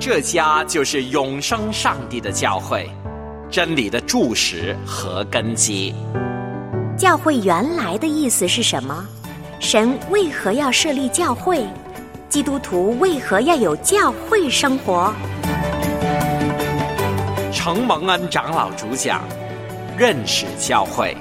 这家就是永生上帝的教会，真理的柱石和根基。 教会原来的意思是什么？神为何要设立教会？基督徒为何要有教会生活？ 程蒙恩长老主讲，认识教会。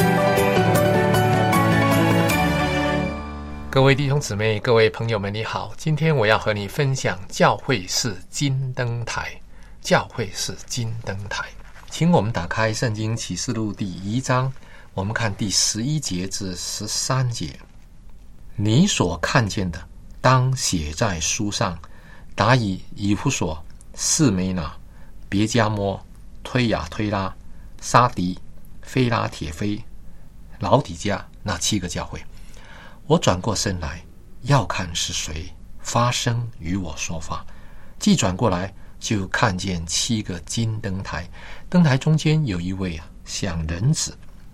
各位弟兄姊妹，各位朋友们，你好。今天我要和你分享教会是金灯台。教会是金灯台。请我们打开圣经启示录第1章，我们看第11节至13节。你所看见的，当写在书上，打以以弗所、士梅拿、别迦摩、推雅推拉、沙迪、非拉铁非、老底嘉那7个教会。我转过身来，要看是谁发声与我说话。既转过来，就看见7个金灯台，灯台中间有一位像人子，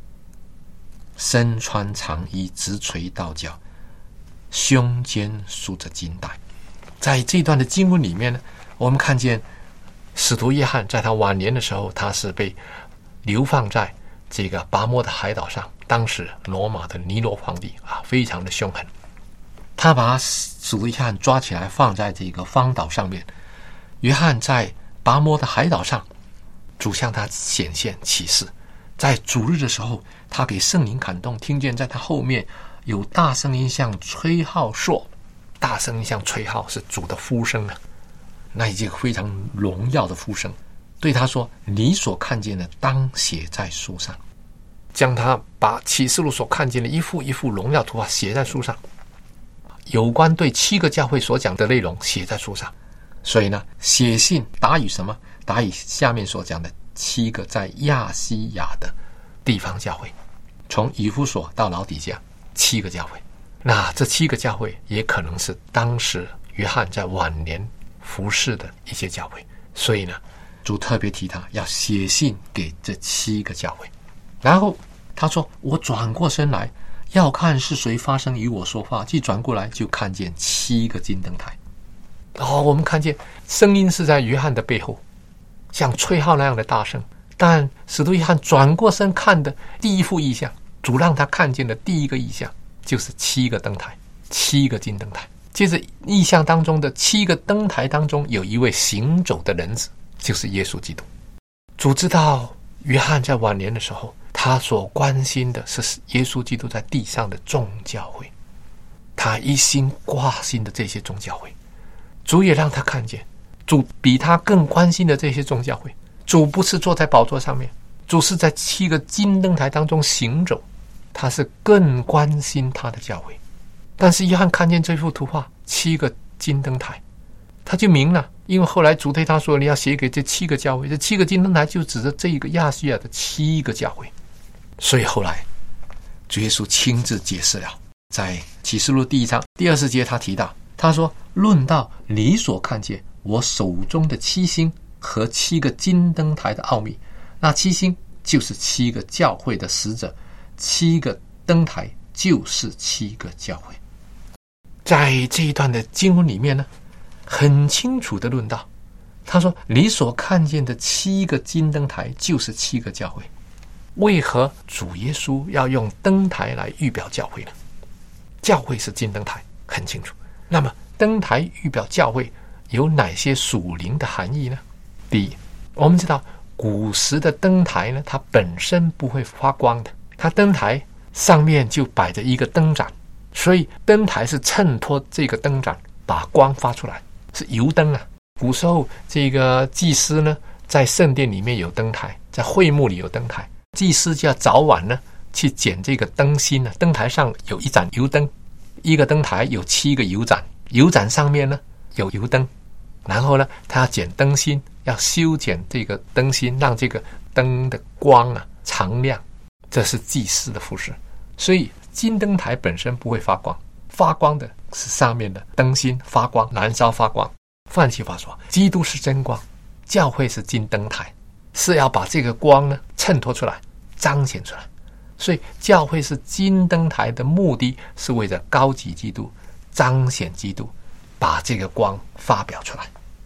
身穿长衣，直垂到脚，胸间束着金带。在这段的经文里面呢，我们看见使徒约翰在他晚年的时候，他是被流放在这个拔摩的海岛上。当时罗马的尼罗皇帝非常的凶狠，他把使徒约翰抓起来放在这个荒岛上面。约翰在拔摩的海岛上，主向他显现启示。在主日的时候，他给圣灵感动，听见在他后面有大声音像吹号说，大声音像吹号是主的呼声啊，那一个非常荣耀的呼声，对他说：你所看见的当写在书上。将他把启示录所看见的一幅一幅荣耀图画写在书上，有关对7个教会所讲的内容写在书上。所以呢，写信打与什么？打与下面所讲的7个在亚细亚的地方教会，从以弗所到老底嘉7个教会。那这7个教会也可能是当时约翰在晚年服侍的一些教会。所以呢，主特别提他要写信给这7个教会。然后他说：我转过身来，要看是谁发声与我说话。既转过来，就看见7个金灯台。我们看见声音是在约翰的背后，像吹号那样的大声。但使徒约翰转过身看的第一幅异象，主让他看见的第一个异象，就是7个灯台，7个金灯台。接着异象当中的7个灯台当中，有一位行走的人子，就是耶稣基督。主知道约翰在晚年的时候，他所关心的是耶稣基督在地上的众教会，他一心挂心的这些众教会。主也让他看见，主比他更关心的这些众教会。主不是坐在宝座上面，主是在7个金灯台当中行走，他是更关心他的教会。但是约翰看见这幅图画7个金灯台，他就明了，因为后来主对他说，你要写给这7个教会，这7个金灯台就指着这个亚细亚的7个教会。所以后来主耶稣亲自解释了，在启示录第1章第20节他提到，他说：论到你所看见我手中的7星和7个金灯台的奥秘，那7星就是7个教会的使者，7个灯台就是7个教会。在这一段的经文里面呢，很清楚的论到，他说你所看见的7个金灯台就是7个教会。为何主耶稣要用灯台来预表教会呢？教会是金灯台，很清楚。那么灯台预表教会有哪些属灵的含义呢？第一，我们知道古时的灯台呢，它本身不会发光的，它灯台上面就摆着一个灯盏，所以灯台是衬托这个灯盏把光发出来，是油灯啊。古时候这个祭司呢，在圣殿里面有灯台，在会幕里有灯台，祭司就要早晚呢去捡这个灯芯呢，灯台上有一盏油灯，一个灯台有7个油盏，油盏上面呢有油灯，然后呢他要捡灯芯，要修剪这个灯芯，让这个灯的光常亮，这是祭司的服事。所以金灯台本身不会发光，发光的是上面的灯芯发光，燃烧发光。换句话说，基督是真光，教会是金灯台，是要把这个光呢衬托出来，彰显出来。所以教会是金灯台的目的是为了高举基督，彰显基督，把这个光发表出来。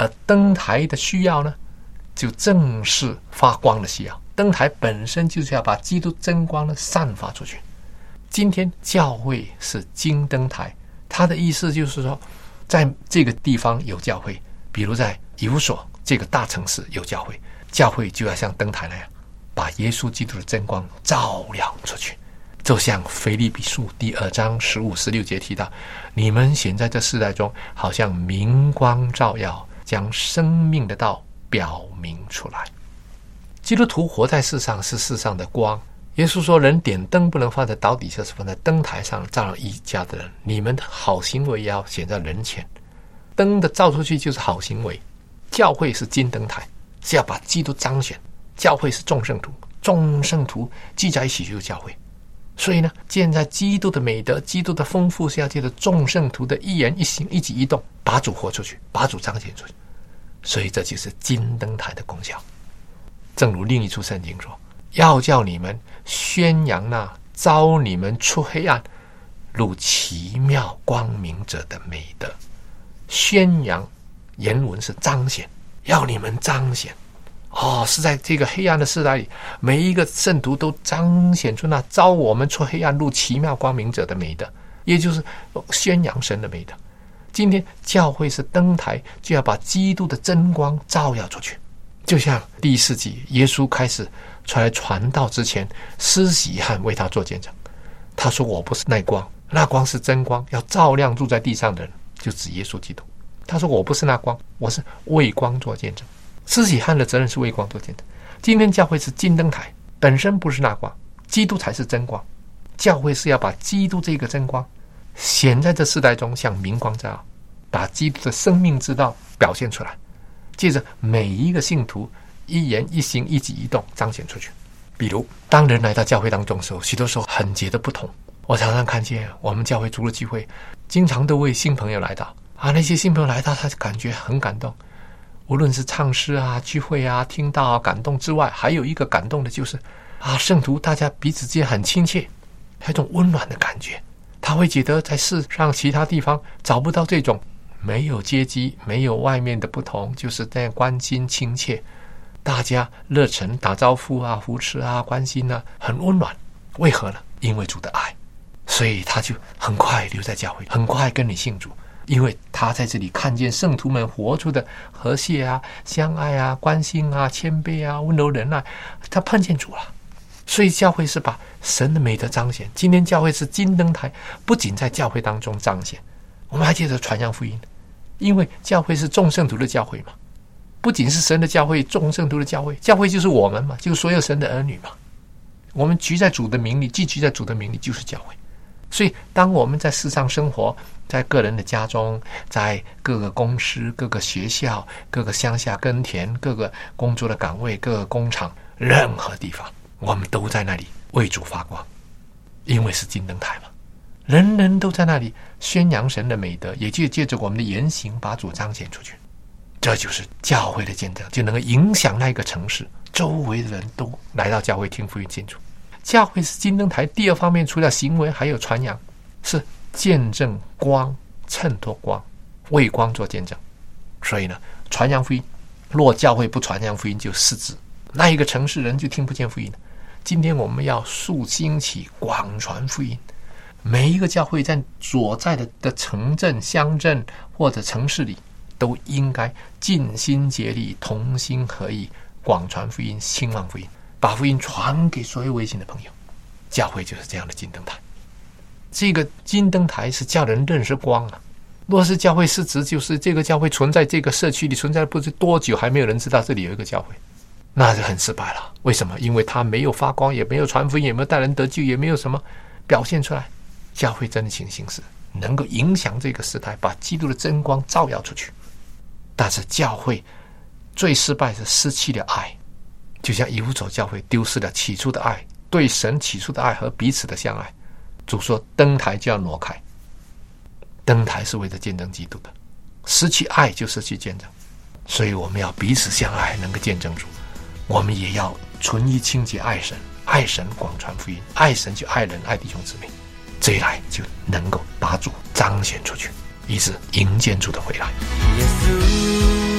而灯台的需要呢，就正是发光的需要。灯台本身就是要把基督真光呢散发出去。今天教会是金灯台，它的意思就是说，在这个地方有教会，比如在以弗所这个大城市有教会，教会就要像灯台那样，把耶稣基督的真光照亮出去。就像腓立比书第2章15、16节提到，你们显在这世代中，好像明光照耀，将生命的道表明出来。基督徒活在世上是世上的光。耶稣说，人点灯不能放在刀底下，是放在灯台上，照亮一家的人。你们的好行为也要显在人前。灯的照出去就是好行为。教会是金灯台，是要把基督彰显。教会是众圣徒，众圣徒聚在一起就是教会。所以呢，建在基督的美德、基督的丰富，是要借着众圣徒的一言一行、一举一动，把主活出去，把主彰显出去。所以这就是金灯台的功效。正如另一处圣经说，要叫你们宣扬那招你们出黑暗入奇妙光明者的美德。宣扬原文是彰显，要你们彰显。是在这个黑暗的时代里，每一个圣徒都彰显出那招我们出黑暗入奇妙光明者的美德，也就是宣扬神的美德。今天教会是灯台，就要把基督的真光照耀出去。就像第1世纪耶稣开始出来传道之前，施洗约翰为他做见证，他说，我不是那光，那光是真光，要照亮住在地上的人，就指耶稣基督。他说，我不是那光，我是为光做见证。施洗约翰的责任是为光做见证。今天教会是金灯台，本身不是那光，基督才是真光。教会是要把基督这个真光显在这世代中，像明光照耀，把基督的生命之道表现出来，借着每一个信徒一言一行、一举一动彰显出去。比如当人来到教会当中的时候，许多时候很觉得不同。我常常看见我们教会除了聚会，经常都为新朋友来到那些新朋友来到，他感觉很感动。无论是唱诗聚会听到感动之外，还有一个感动的就是圣徒大家彼此之间很亲切，有一种温暖的感觉。他会觉得在世上其他地方找不到这种没有阶级、没有外面的不同，就是这样关心亲切，大家热忱打招呼扶持关心很温暖。为何呢？因为主的爱，所以他就很快留在教会，很快跟你信主。因为他在这里看见圣徒们活出的和谐相爱关心谦卑温柔忍耐，他碰见主了。所以教会是把神的美德彰显。今天教会是金灯台，不仅在教会当中彰显，我们还接着传扬福音。因为教会是众圣徒的教会嘛，不仅是神的教会，众圣徒的教会，教会就是我们嘛，就是所有神的儿女嘛。我们聚在主的名里，寄居在主的名里，就是教会。所以当我们在世上生活，在个人的家中，在各个公司、各个学校、各个乡下耕田、各个工作的岗位、各个工厂，任何地方，我们都在那里为主发光。因为是金灯台嘛，人人都在那里宣扬神的美德，也就借着我们的言行把主彰显出去。这就是教会的见证，就能够影响那个城市周围的人都来到教会听福音信主。教会是金灯台，第二方面除了行为还有传扬，是见证光，衬托光，为光做见证。所以呢，传扬福音，若教会不传扬福音就失职，那一个城市人就听不见福音了。今天我们要树兴起广传福音，每一个教会在所在的城镇、乡镇或者城市里，都应该尽心竭力，同心合意，广传福音，兴旺福音，把福音传给所有微信的朋友。教会就是这样的金灯台。这个金灯台是叫人认识光若是教会失职，就是这个教会存在这个社区里存在不知多久，还没有人知道这里有一个教会，那就很失败了。为什么？因为他没有发光，也没有传福音，也没有带人得救，也没有什么表现出来。教会真的行行事，能够影响这个时代，把基督的真光照耀出去。但是教会最失败是失去了爱，就像以弗所教会丢失了起初的爱，对神起初的爱和彼此的相爱。主说灯台就要挪开，灯台是为了见证基督的，失去爱就失去见证。所以我们要彼此相爱，能够见证主。我们也要纯一清洁爱神，爱神广传福音，爱神就爱人，爱弟兄姊妹，这一来就能够把主彰显出去，以致迎接主的回来。 耶稣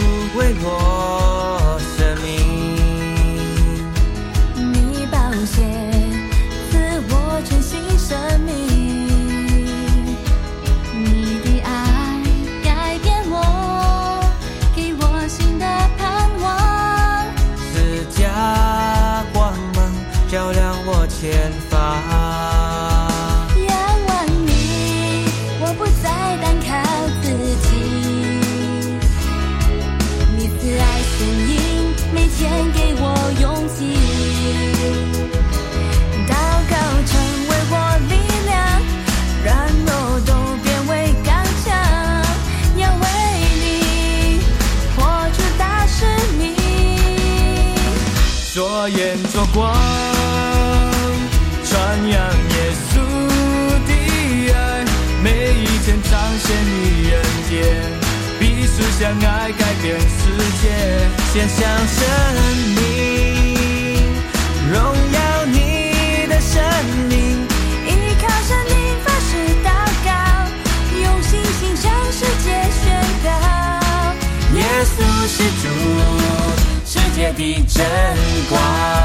为我生命， 你宝血赐我全新生命，你的爱改变我，给我新的盼望， 赐加光芒照亮我前方。 仰望你，我不再单靠自己，你慈爱声音每天给我勇气，祷告成为我力量，软弱都变为刚强，要为你活出大使命， 做盐做光，传扬耶稣的爱，每一天彰显你恩典，彼此相爱改变世界，献上生命，荣耀你的生命， 依靠神灵发誓祷告，用信心向世界宣告， 耶稣是主，世界的真光。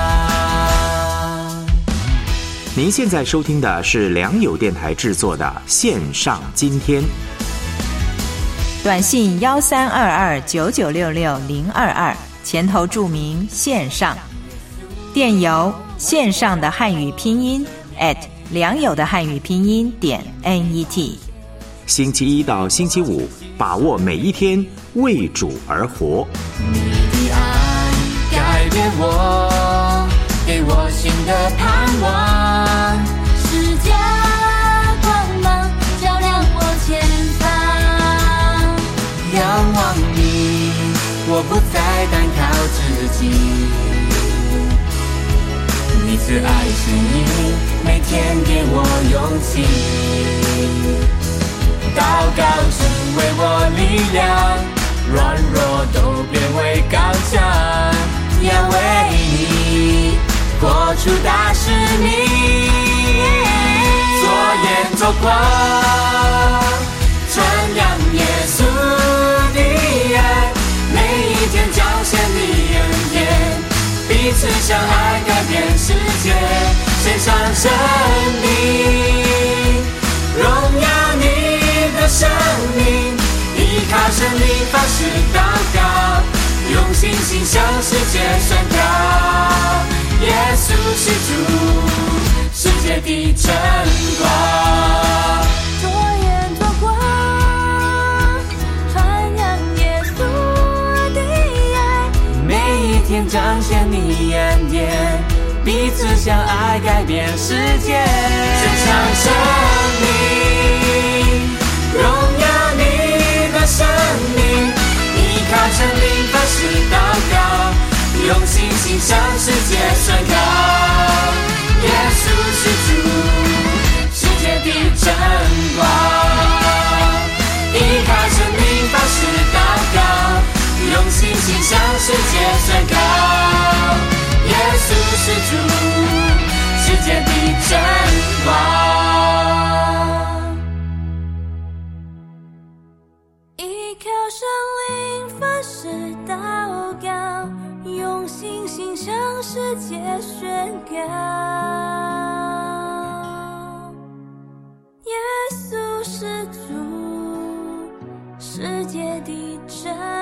您现在收听的是良友电台制作的线上今天。 短信132299660022，前头注明线上，电邮线上的汉语拼音良友的汉语拼音.net。 星期一到星期五，把握每一天，为主而活。 你的爱改变我，给我新的盼望， 释迦光芒照亮我前方， 仰望你，我不再单靠自己，你慈爱声音每天给我勇气，祷告成为我力量，软弱都变为刚强，要为你活出大使命，做盐做光，传扬耶稣的爱，每一天彰显你恩典，彼此相爱改变世界，献上生命，荣耀你的生命，依靠神灵发誓祷告，用信心向世界宣告，耶稣是主，世界的真光。 做盐做光，传扬耶稣的爱， 每一天彰显你恩典，彼此相爱改变世界，献上生命，荣耀你的生命，依靠神灵发誓祷告，用信心向世界宣告，耶稣是主，世界的真光，依靠神灵发誓祷告，用信心向世界宣告，耶稣是主，世界的真光。 依靠神灵发誓祷告，用信心向世界宣告，耶稣是主，世界的真